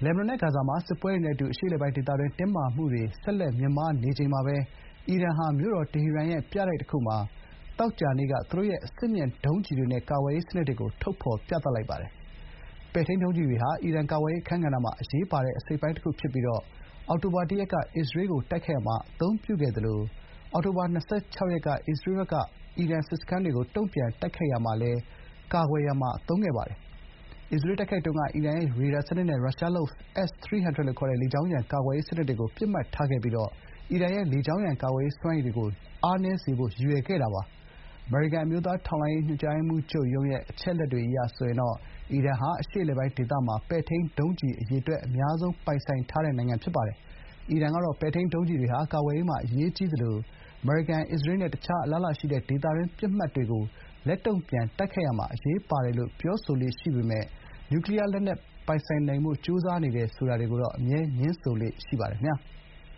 လက်ဘနွန်နဲ့ဂါဇာမှာစစ်ပွဲတွေနဲ့အတူအရှေ့အလယ်ပိုင်းဒေသတွင်းတင်းမာမှုတွေဆက်လက်မြင့်မားနေချိန်မှာပဲအီရန်ဟာမြို့တော်တီဟီရန်ရဲ့ပြတိုက်တခုမှာသောကြာနေ့ကသူတို့ရဲ့အဆင့်မြင့်ဒုံးကျည်တွေနဲ့ကာကွယ်ရေးစနစ်တွေကိုထုတ်ဖော်ပြသလိုက်ပါတယ်။ပဲ့ထိန်းဒုံးကျည်တွေဟာအီရန်ကာကွယ်ရေးအခန်းကဏ္ဍမှာအရေးပါတဲ့အစိတ်အပိုင်းတခုဖြစ်ပြီးအောက်တိုဘာ ၁ ရက်က အစ္စရေးကိုတိုက်ခိုက်ရာမှာအသုံးပြုခဲ့သလိုအောက်တိုဘာ ၂၆ ရက်က အစ္စရေးဘက်ကအီရန်စစ်စခန်းတွေကိုတုံ့ပြန်တိုက်ခိုက်ရာမှာလည်းကာကွယ်ရာမှာအသုံးခဲ့ပါတယ်။အစ္စရေးတိုက်ခိုက်တုန်းကအီရန်ရဲ့ရေဒါစနစ်နဲ့ရုရှားလုပ် S-300 လို့ခေါ်တဲ့လေကြောင်းရန်ကာကွယ်ရေးစနစ်တွေကိုပစ်မှတ်ထားခဲ့ပြီးအီရန်ရဲ့လေကြောင်းရန်ကာကွယ်ရေးစွမ်းရည်တွေကိုအားနည်းစေဖို့ရည်ရွယ်ခဲ့တာပါ။အမေရိကန်အမျိုးသားထောက်လှမ်းရေးညွှန်ကြားရေးမှူးချုပ်ရုံးရဲ့အချက်အလက်တွေအရဆိုရင်အီရန်ဟာအရှေ့အလယ်ပိုင်းဒေသမှာပဲ့ထိန်းဒုံးကျည်အရေအတွက်အများဆုံးပိုင်ဆိုင်ထားတဲ့နိုင်ငံဖြစ်ပါတယ်။အီရန်ကတော့ပဲ့ထိန်းဒုံးကျည်တွေဟာကာကွယ်ရေးမှာအရေးကြီးသလိုအမေရိကန်၊အစ္စရေးနဲ့တခြားအလားအလာရှိတဲ့ဒေသတွင်းပစ်မှတ်တွေကိုလက်တုံ့ပြန်တိုက်ခိုက်ရာမှာအရေးပါတယ်လို့ပြောဆိုလေ့ရှိပေမဲ့နျူကလီယားလက်နက်ပိုင်ဆိုင်နိုင်ဖို့ကြိုးစားနေတယ်ဆိုတာတွေကိုတော့အမြဲငြင်းဆိုလေ့ရှိပါတယ်ခင်ဗျာ။